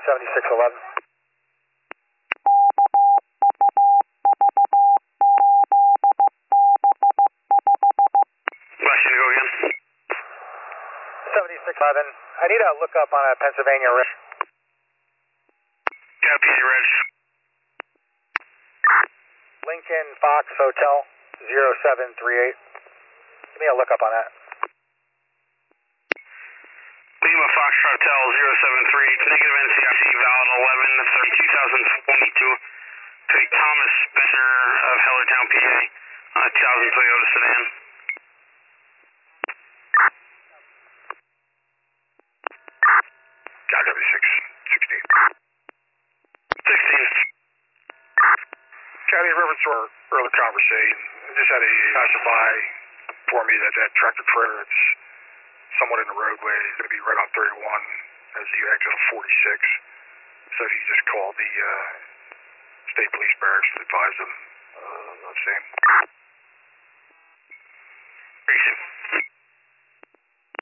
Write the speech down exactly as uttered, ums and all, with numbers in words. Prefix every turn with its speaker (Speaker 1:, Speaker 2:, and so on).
Speaker 1: seventy-six eleven.
Speaker 2: Question to go again.
Speaker 1: seventy-six eleven. I need a look up on a Pennsylvania ridge.
Speaker 2: Yeah, P A Ridge.
Speaker 1: Lincoln Fox Hotel zero seven three eight. Give me a look up on that.
Speaker 2: Lima Fox Hotel zero seven three eight, negative N C I C, valid eleven thirty two thousand twenty-two. Take Thomas Spencer of Hellertown, P A, on a two thousand Toyota sedan.
Speaker 3: Got seventy-six sixteen.
Speaker 2: sixteen.
Speaker 3: County, in reference to our earlier conversation, I just had a passerby inform me that that tractor trailer that's somewhat in the roadway is going to be right on thirty-one as you exit on forty-six. So if you just call the uh, state police barracks to advise them uh, of the same.